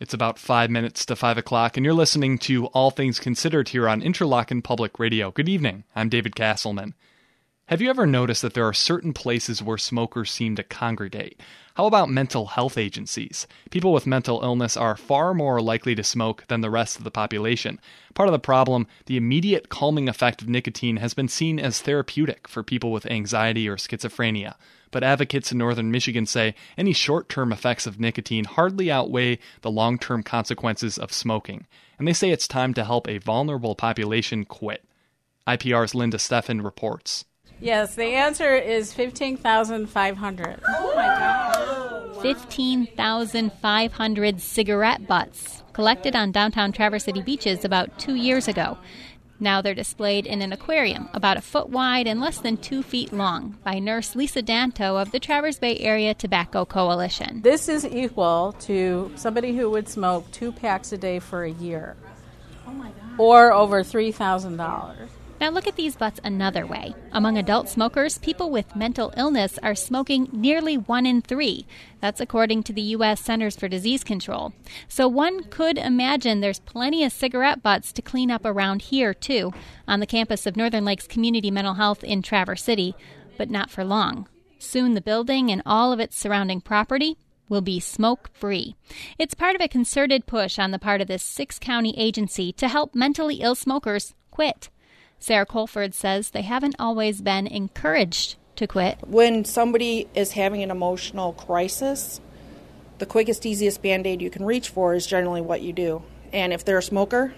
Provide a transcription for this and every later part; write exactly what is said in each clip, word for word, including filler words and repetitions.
It's about five minutes to five o'clock, and you're listening to All Things Considered here on Interlochen Public Radio. Good evening. I'm David Castleman. Have you ever noticed that there are certain places where smokers seem to congregate? How about mental health agencies? People with mental illness are far more likely to smoke than the rest of the population. Part of the problem, the immediate calming effect of nicotine has been seen as therapeutic for people with anxiety or schizophrenia. But advocates in northern Michigan say any short-term effects of nicotine hardly outweigh the long-term consequences of smoking. And they say it's time to help a vulnerable population quit. I P R's Linda Steffen reports. Yes, the answer is fifteen thousand five hundred. Oh, my God. fifteen thousand five hundred cigarette butts collected on downtown Traverse City beaches about two years ago. Now they're displayed in an aquarium about a foot wide and less than two feet long by nurse Lisa Danto of the Traverse Bay Area Tobacco Coalition. This is equal to somebody who would smoke two packs a day for a year. Oh, my God. Or over three thousand dollars. Now look at these butts another way. Among adult smokers, people with mental illness are smoking nearly one in three. That's according to the U S Centers for Disease Control. So one could imagine there's plenty of cigarette butts to clean up around here, too, on the campus of Northern Lakes Community Mental Health in Traverse City, but not for long. Soon the building and all of its surrounding property will be smoke-free. It's part of a concerted push on the part of this six-county agency to help mentally ill smokers quit. Sarah Colford says they haven't always been encouraged to quit. When somebody is having an emotional crisis, the quickest, easiest Band-Aid you can reach for is generally what you do. And if they're a smoker,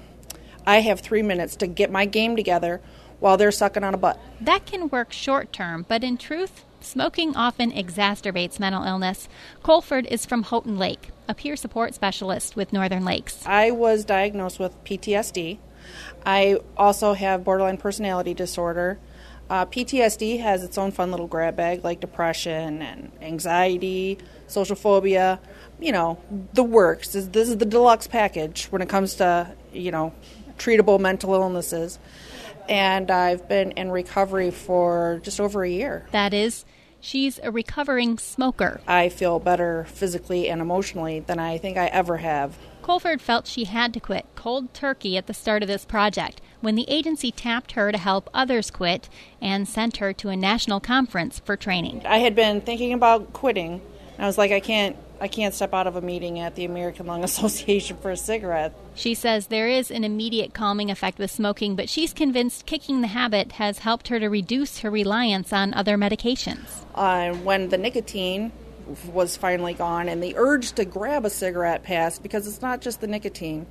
I have three minutes to get my game together while they're sucking on a butt. That can work short-term, but in truth, smoking often exacerbates mental illness. Colford is from Houghton Lake, a peer support specialist with Northern Lakes. I was diagnosed with P T S D. I also have borderline personality disorder. Uh, P T S D has its own fun little grab bag like depression and anxiety, social phobia, you know, the works. This, this is the deluxe package when it comes to, you know, treatable mental illnesses. And I've been in recovery for just over a year. That is, she's a recovering smoker. I feel better physically and emotionally than I think I ever have. Colford felt she had to quit cold turkey at the start of this project when the agency tapped her to help others quit and sent her to a national conference for training. I had been thinking about quitting, and I was like, I can't, I can't step out of a meeting at the American Lung Association for a cigarette. She says there is an immediate calming effect with smoking, but she's convinced kicking the habit has helped her to reduce her reliance on other medications. Uh, when the nicotine was finally gone and the urge to grab a cigarette passed, because it's not just the nicotine,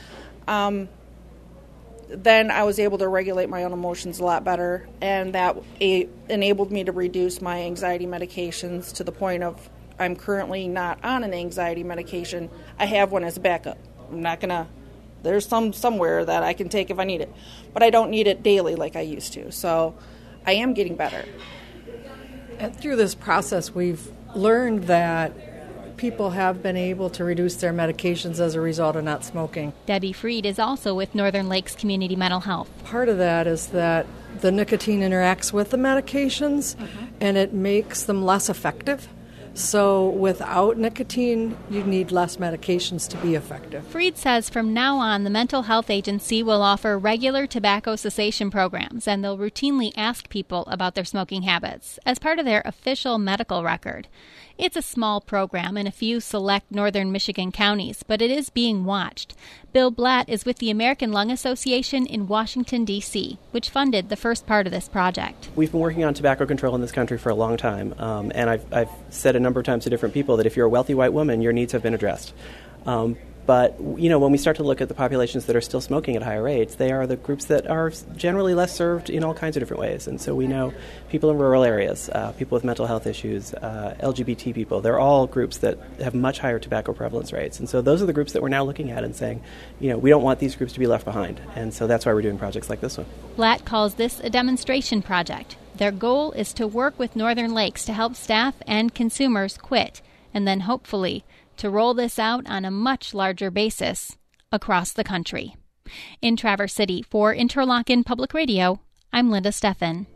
um, then I was able to regulate my own emotions a lot better, and that a- enabled me to reduce my anxiety medications to the point of I'm currently not on an anxiety medication. I have one as a backup. I'm not going to, there's some somewhere that I can take if I need it, but I don't need it daily like I used to, so I am getting better. And through this process, we've learned that people have been able to reduce their medications as a result of not smoking. Debbie Freed is also with Northern Lakes Community Mental Health. Part of that is that the nicotine interacts with the medications, uh-huh. and it makes them less effective. So without nicotine, you need less medications to be effective. Freed says from now on, the Mental Health Agency will offer regular tobacco cessation programs, and they'll routinely ask people about their smoking habits as part of their official medical record. It's a small program in a few select northern Michigan counties, but it is being watched. Bill Blatt is with the American Lung Association in Washington, D C, which funded the first part of this project. We've been working on tobacco control in this country for a long time, um, and I've, I've said a number of times to different people that if you're a wealthy white woman, your needs have been addressed. Um, But, you know, when we start to look at the populations that are still smoking at higher rates, they are the groups that are generally less served in all kinds of different ways. And so we know people in rural areas, uh, people with mental health issues, uh, L G B T people, they're all groups that have much higher tobacco prevalence rates. And so those are the groups that we're now looking at and saying, you know, we don't want these groups to be left behind. And so that's why we're doing projects like this one. Blatt calls this a demonstration project. Their goal is to work with Northern Lakes to help staff and consumers quit, and then hopefully to roll this out on a much larger basis across the country. In Traverse City, for Interlochen Public Radio, I'm Linda Steffen.